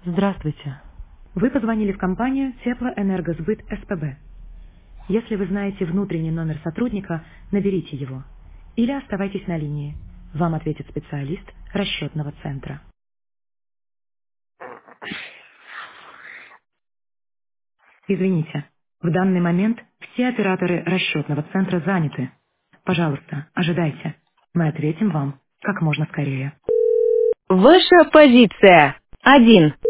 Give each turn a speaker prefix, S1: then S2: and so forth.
S1: Здравствуйте. Вы позвонили в компанию Теплоэнергосбыт СПБ. Если вы знаете внутренний номер сотрудника, наберите его. Или оставайтесь на линии. Вам ответит специалист расчетного центра. Извините, в данный момент все операторы расчетного центра заняты. Пожалуйста, ожидайте. Мы ответим вам как можно скорее.
S2: Ваша позиция 1.